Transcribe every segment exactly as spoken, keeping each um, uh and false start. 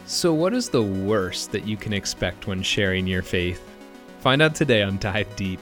So what is the worst that you can expect when sharing your faith? Find out today on Dive Deep.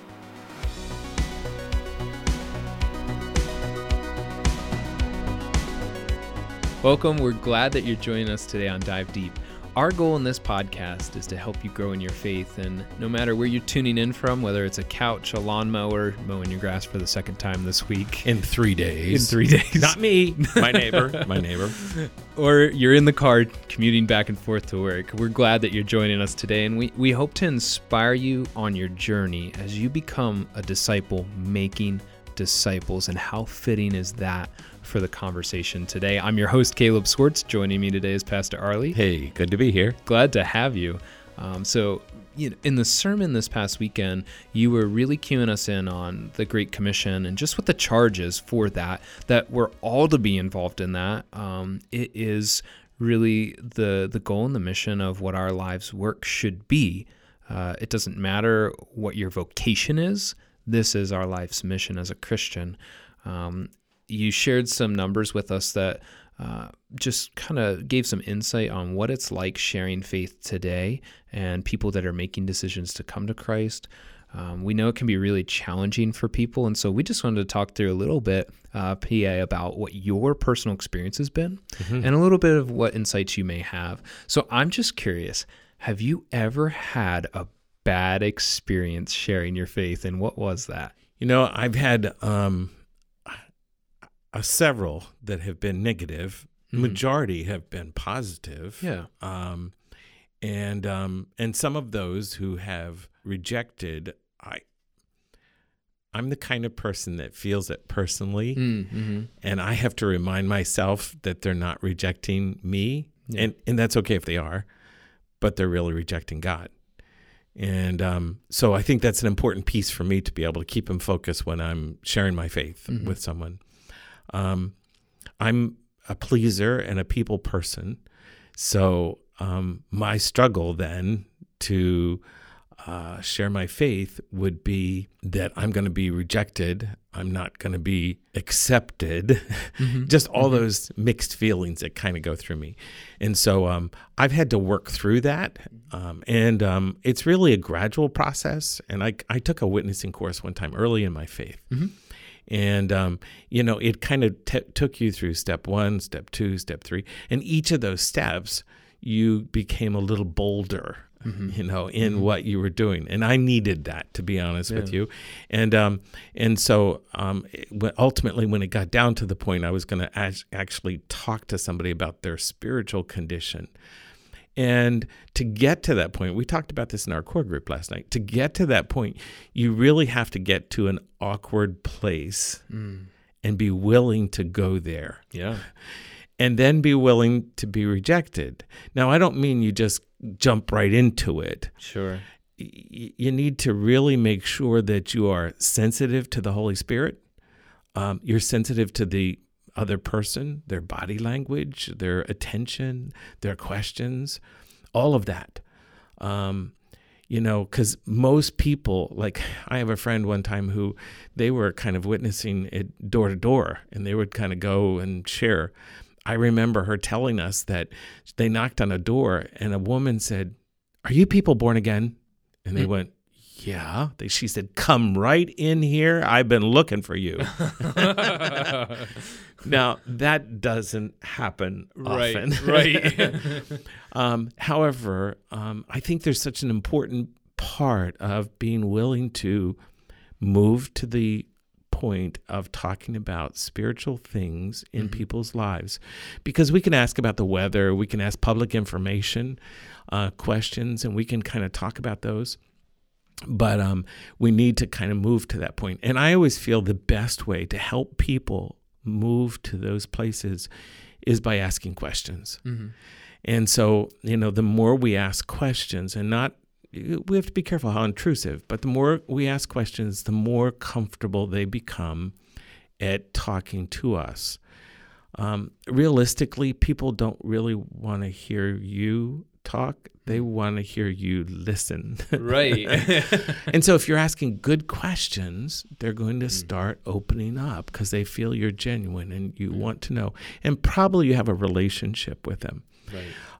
Welcome. We're glad that you're joining us today on Dive Deep. Our goal in this podcast is to help you grow in your faith, and no matter where you're tuning in from, whether it's a couch, a lawnmower, mowing your grass for the second time this week. In three days. In three days. Not me. My neighbor. My neighbor. Or you're in the car commuting back and forth to work. We're glad that you're joining us today, and we, we hope to inspire you on your journey as you become a disciple making disciples. And how fitting is that for the conversation today? I'm your host, Caleb Swartz. Joining me today is Pastor Arlie. Hey, good to be here. Glad to have you. Um, so, you know, in the sermon this past weekend, you were really cueing us in on the Great Commission and just what the charge is for that, that we're all to be involved in that. Um, it is really the the goal and the mission of what our lives' work should be. Uh, it doesn't matter what your vocation is. This is our life's mission as a Christian. Um, you shared some numbers with us that uh, just kind of gave some insight on what it's like sharing faith today and people that are making decisions to come to Christ. Um, we know it can be really challenging for people, and so we just wanted to talk through a little bit, uh, P A, about what your personal experience has been mm-hmm. and a little bit of what insights you may have. So I'm just curious, have you ever had a bad experience sharing your faith, and what was that? You know, I've had um, a several that have been negative. Mm-hmm. Majority have been positive. Yeah. Um, and um, and some of those who have rejected, I, I'm the kind of person that feels it personally, mm-hmm. and I have to remind myself that they're not rejecting me, yeah. and and that's okay if they are, but they're really rejecting God. And um, so I think that's an important piece for me to be able to keep them focused when I'm sharing my faith mm-hmm. with someone. Um, I'm a pleaser and a people person. So um, my struggle then to uh, share my faith would be that I'm going to be rejected. I'm not going to be accepted. Mm-hmm. Just all mm-hmm. those mixed feelings that kind of go through me. And so um, I've had to work through that. Um, and um, it's really a gradual process. And I, I took a witnessing course one time early in my faith. Mm-hmm. And, um, you know, it kind of t- took you through step one, step two, step three. And each of those steps, you became a little bolder. Mm-hmm. You know, in mm-hmm. what you were doing, and I needed that, to be honest yeah. with you, and um, and so um, ultimately, when it got down to the point, I was going to as- actually talk to somebody about their spiritual condition, and to get to that point, we talked about this in our core group last night. To get to that point, you really have to get to an awkward place mm. and be willing to go there. Yeah. And then be willing to be rejected. Now, I don't mean you just jump right into it. Sure. Y- you need to really make sure that you are sensitive to the Holy Spirit. Um, you're sensitive to the other person, their body language, their attention, their questions, all of that. Um, you know, because most people, like I have a friend one time who they were kind of witnessing it door to door, and they would kind of go and share. I remember her telling us that they knocked on a door and a woman said, "Are you people born again?" And they mm. went, "Yeah." They, she said, "Come right in here. I've been looking for you." Now, that doesn't happen right, often. Right. um, however, um, I think there's such an important part of being willing to move to the point of talking about spiritual things in mm-hmm. people's lives, because we can ask about the weather, we can ask public information uh, questions, and we can kind of talk about those, but um, we need to kind of move to that point. And I always feel the best way to help people move to those places is by asking questions. Mm-hmm. And so, you know, the more we ask questions, and not we have to be careful how intrusive, but the more we ask questions, the more comfortable they become at talking to us. Um, realistically, people don't really want to hear you talk. They want to hear you listen. Right. And so if you're asking good questions, they're going to start opening up because they feel you're genuine and you want to know. And probably you have a relationship with them. Right.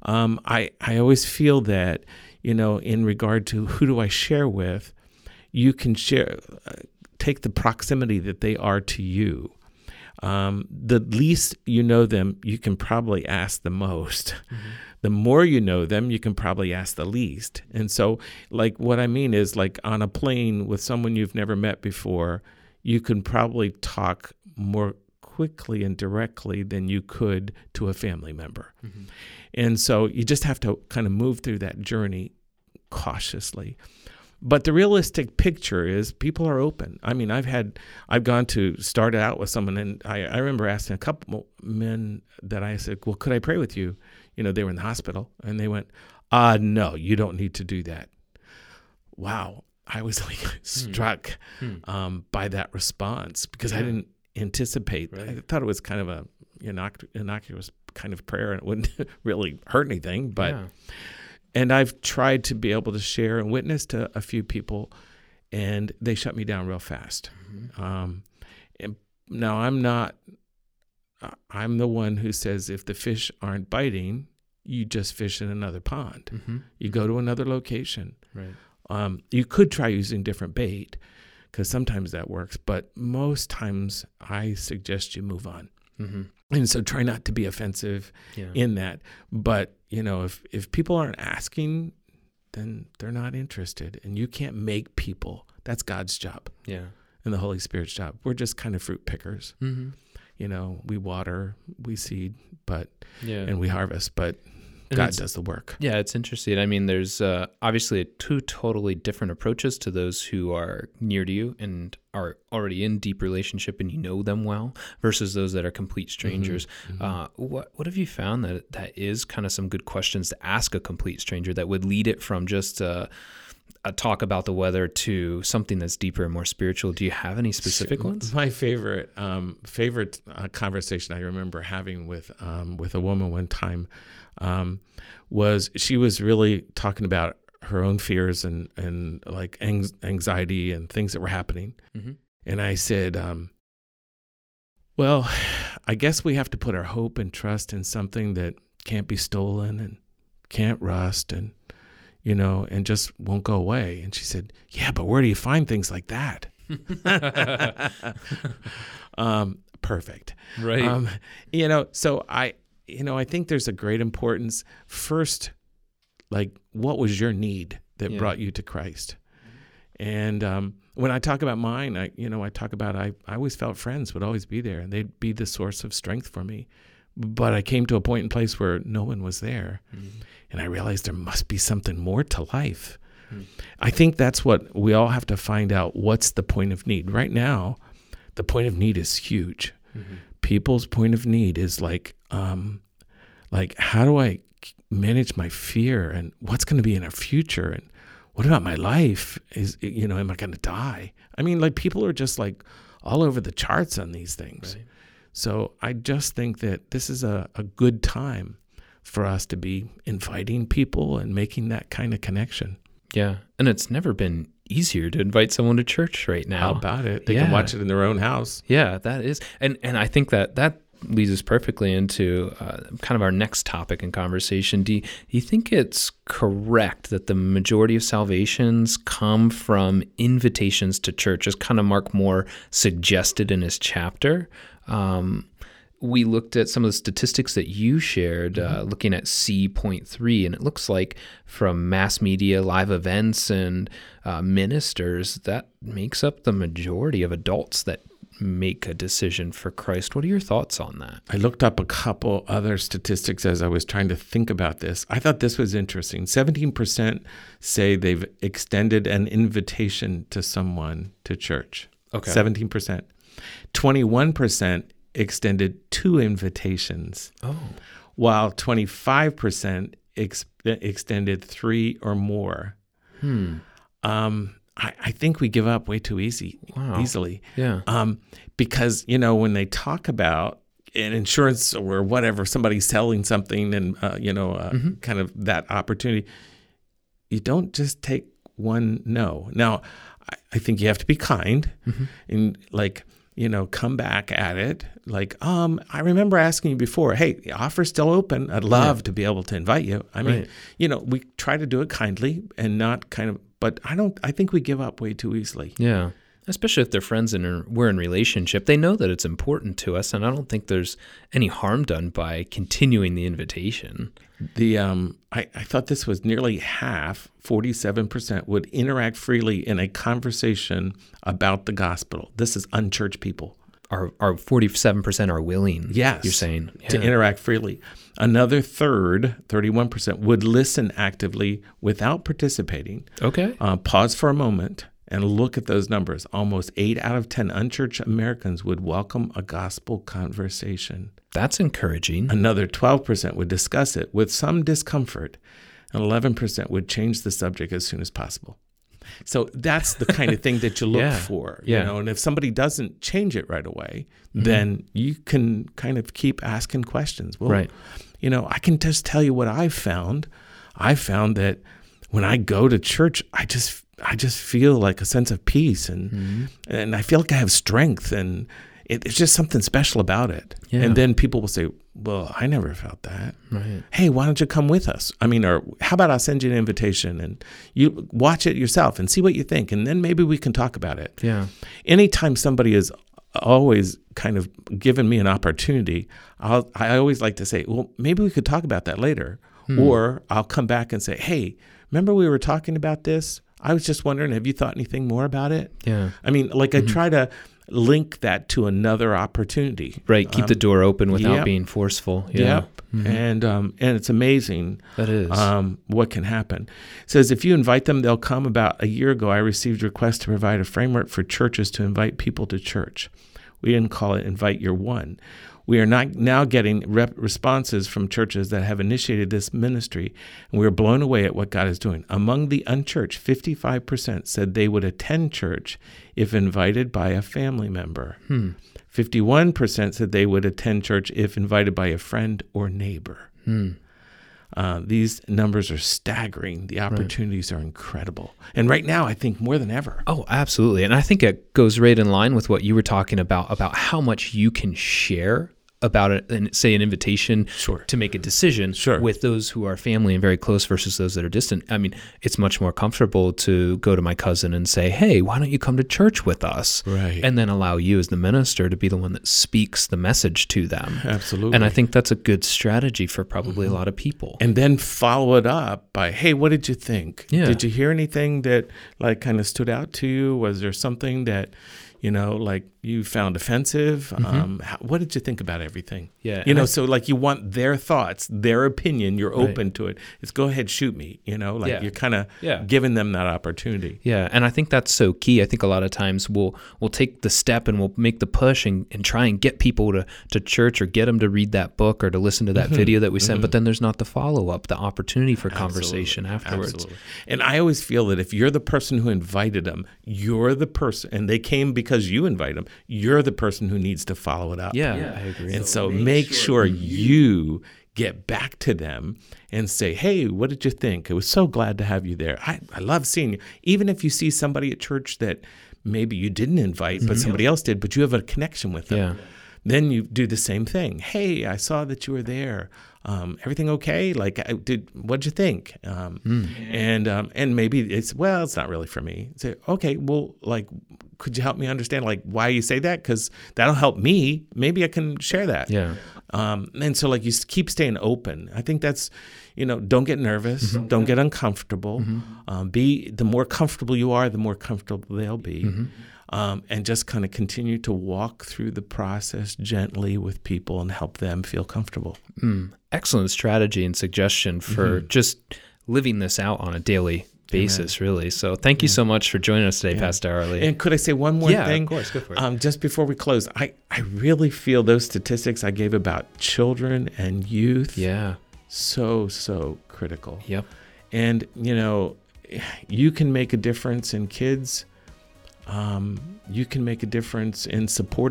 Um, I, I always feel that, you know, in regard to who do I share with, you can share, uh, take the proximity that they are to you. Um, the least you know them, you can probably ask the most. Mm-hmm. The more you know them, you can probably ask the least. And so, like, what I mean is, like, on a plane with someone you've never met before, you can probably talk more quickly and directly than you could to a family member. Mm-hmm. And so you just have to kind of move through that journey cautiously. But the realistic picture is people are open. I mean, I've had, I've gone to start out with someone, and I, I remember asking a couple men that I said, well, could I pray with you? You know, they were in the hospital, and they went, uh, no, you don't need to do that. Wow. I was like struck hmm. um, by that response because yeah. I didn't anticipate. Right. I thought it was kind of a innoc- innocuous kind of prayer, and it wouldn't really hurt anything, but... Yeah. And I've tried to be able to share and witness to a few people, and they shut me down real fast. Mm-hmm. Um, and now I'm not, I'm the one who says if the fish aren't biting, you just fish in another pond. Mm-hmm. You go to another location. Right. Um, you could try using different bait because sometimes that works, but most times I suggest you move on. Mm-hmm. And so try not to be offensive yeah. in that. But, you know, if, if people aren't asking, then they're not interested. And you can't make people. That's God's job. Yeah. And the Holy Spirit's job. We're just kind of fruit pickers. Mm-hmm. You know, we water, we seed, but yeah. and we harvest, but and God does the work. Yeah, it's interesting. I mean, there's uh, obviously two totally different approaches to those who are near to you and are already in deep relationship and you know them well versus those that are complete strangers. Mm-hmm. Uh, what what have you found that that is kind of some good questions to ask a complete stranger that would lead it from just uh, a talk about the weather to something that's deeper and more spiritual? Do you have any specific ones? My favorite um, favorite uh, conversation I remember having with um, with a woman one time um, was she was really talking about her own fears and, and like anxiety and things that were happening. Mm-hmm. And I said, um, well, I guess we have to put our hope and trust in something that can't be stolen and can't rust and, you know, and just won't go away. And she said, yeah, but where do you find things like that? um, perfect. Right. Um, you know, so I, you know, I think there's a great importance first, like what was your need that yeah. brought you to Christ? And um, when I talk about mine, I, you know, I talk about, I, I always felt friends would always be there and they'd be the source of strength for me. But I came to a point in place where no one was there. Mm. And I realized there must be something more to life. Mm. I think that's what we all have to find out. What's the point of need? Right now, the point of need is huge. Mm-hmm. People's point of need is like, um, like, how do I manage my fear and what's going to be in our future? And what about my life? Is, you know, am I going to die? I mean, like people are just like all over the charts on these things. Right. So I just think that this is a, a good time for us to be inviting people and making that kind of connection. Yeah. And it's never been easier to invite someone to church right now. How about it? They yeah. can watch it in their own house. Yeah, that is. And and I think that that leads us perfectly into uh, kind of our next topic in conversation. Do you, do you think it's correct that the majority of salvations come from invitations to church, as kind of Mark Moore suggested in his chapter? Um, we looked at some of the statistics that you shared, mm-hmm. uh, looking at C point three, and it looks like from mass media, live events, and uh, ministers, that makes up the majority of adults that make a decision for Christ. What are your thoughts on that? I looked up a couple other statistics as I was trying to think about this. I thought this was interesting. seventeen percent say they've extended an invitation to someone to church. Okay. seventeen percent. twenty-one percent extended two invitations. Oh. While twenty-five percent ex- extended three or more. Hmm. Um, I, I think we give up way too easy, wow. easily. Yeah. Um, because, you know, when they talk about an insurance or whatever, somebody selling something and, uh, you know, uh, mm-hmm. kind of that opportunity, you don't just take one no. Now, I, I think you have to be kind mm-hmm. and like, you know, come back at it. Like, um, I remember asking you before, hey, the offer's still open. I'd love Yeah. to be able to invite you. I mean, Right. you know, we try to do it kindly and not kind of, but I don't, I think we give up way too easily. Yeah. Especially if they're friends and are- we're in relationship, they know that it's important to us, and I don't think there's any harm done by continuing the invitation. The um, I, I thought this was nearly half, forty-seven percent, would interact freely in a conversation about the gospel. This is unchurched people. Our our forty-seven percent are willing. Yes. You're saying To Yeah. interact freely. Another third, thirty-one percent, would listen actively without participating. Okay. Uh, pause for a moment and look at those numbers. Almost eight out of ten unchurched Americans would welcome a gospel conversation. That's encouraging. Another twelve percent would discuss it with some discomfort, and eleven percent would change the subject as soon as possible. So that's the kind of thing that you look Yeah. for, Yeah. you know. And if somebody doesn't change it right away, then you can kind of keep asking questions. Well, Right. you know, I can just tell you what I've found. I found that when I go to church, I just I just feel like a sense of peace, and and I feel like I have strength, and it, it's just something special about it. Yeah. And then people will say, well, I never felt that. Right. Hey, why don't you come with us? I mean, or how about I'll send you an invitation and you watch it yourself and see what you think, and then maybe we can talk about it. Yeah. Anytime somebody is always kind of given me an opportunity, I'll, I always like to say, well, maybe we could talk about that later. Or I'll come back and say, hey, remember we were talking about this? I was just wondering, have you thought anything more about it? Yeah. I mean, like I try to link that to another opportunity. Right. Keep Um, the door open without yep. being forceful. Yeah. Yep. And um, and it's amazing That is. um, what can happen. It says, if you invite them, they'll come. About a year ago, I received requests to provide a framework for churches to invite people to church. We didn't call it Invite Your One. We are not now getting rep- responses from churches that have initiated this ministry, and we are blown away at what God is doing. Among the unchurched, fifty-five percent said they would attend church if invited by a family member. Hmm. fifty-one percent said they would attend church if invited by a friend or neighbor. Hmm. Uh, these numbers are staggering. The opportunities are incredible. And right now, I think more than ever. Oh, absolutely. And I think it goes right in line with what you were talking about, about how much you can share about it, and say an invitation Sure. to make a decision Sure. with those who are family and very close versus those that are distant. I mean, it's much more comfortable to go to my cousin and say, hey, why don't you come to church with us? Right. And then allow you as the minister to be the one that speaks the message to them. Absolutely. And I think that's a good strategy for probably a lot of people. And then follow it up by, hey, what did you think? Yeah. Did you hear anything that like kind of stood out to you? Was there something that, you know, like you found offensive? Um, how, what did you think about everything? Yeah, You and know, I- so like you want their thoughts, their opinion. You're Right. open to it. It's go ahead, shoot me. You know, like Yeah. you're kind of Yeah. giving them that opportunity. Yeah, and I think that's so key. I think a lot of times we'll we'll take the step and we'll make the push and, and try and get people to, to church or get them to read that book or to listen to that video that we sent, but then there's not the follow-up, the opportunity for conversation afterwards. Absolutely. And I always feel that if you're the person who invited them, you're the person, and they came because you invited them, you're the person who needs to follow it up. Yeah, I agree. And so make sure you get back to them and say, hey, what did you think? I was so glad to have you there. I, I love seeing you. Even if you see somebody at church that maybe you didn't invite, but somebody else did, but you have a connection with them. Yeah. Then you do the same thing. Hey, I saw that you were there. Um, everything okay? Like, I did. What'd you think? Um, And um, and maybe it's well, it's not really for me. Say, okay, well, like, could you help me understand like why you say that? Because that'll help me. Maybe I can share that. Yeah. Um, and so like you s- keep staying open. I think that's, you know, don't get nervous. Don't get uncomfortable. Um, be the more comfortable you are, the more comfortable they'll be. Um, and just kind of continue to walk through the process gently with people and help them feel comfortable. Mm, excellent strategy and suggestion for just living this out on a daily basis, really. So thank you so much for joining us today, Pastor Arley. And could I say one more Yeah, of thing? course. Go for it. Um, just before we close, I, I really feel those statistics I gave about children and youth yeah. so, so critical. Yep. And, you know, you can make a difference in kids. Um, you can make a difference in supporting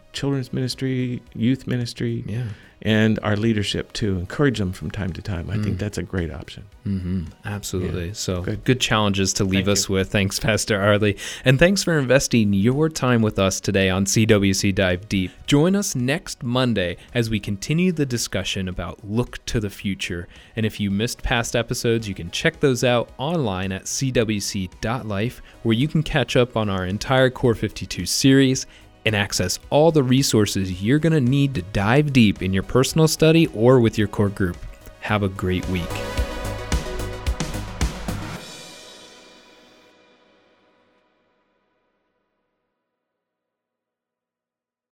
children's ministry, youth ministry, Yeah. and our leadership to encourage them from time to time. I mm. think that's a great option. Mm-hmm. Absolutely. Yeah. So good. good challenges to leave Thank us you. with. Thanks, Pastor Arley. And thanks for investing your time with us today on C W C Dive Deep. Join us next Monday as we continue the discussion about Look to the Future. And if you missed past episodes, you can check those out online at c w c dot life, where you can catch up on our entire Core fifty-two series and access all the resources you're going to need to dive deep in your personal study or with your core group. Have a great week.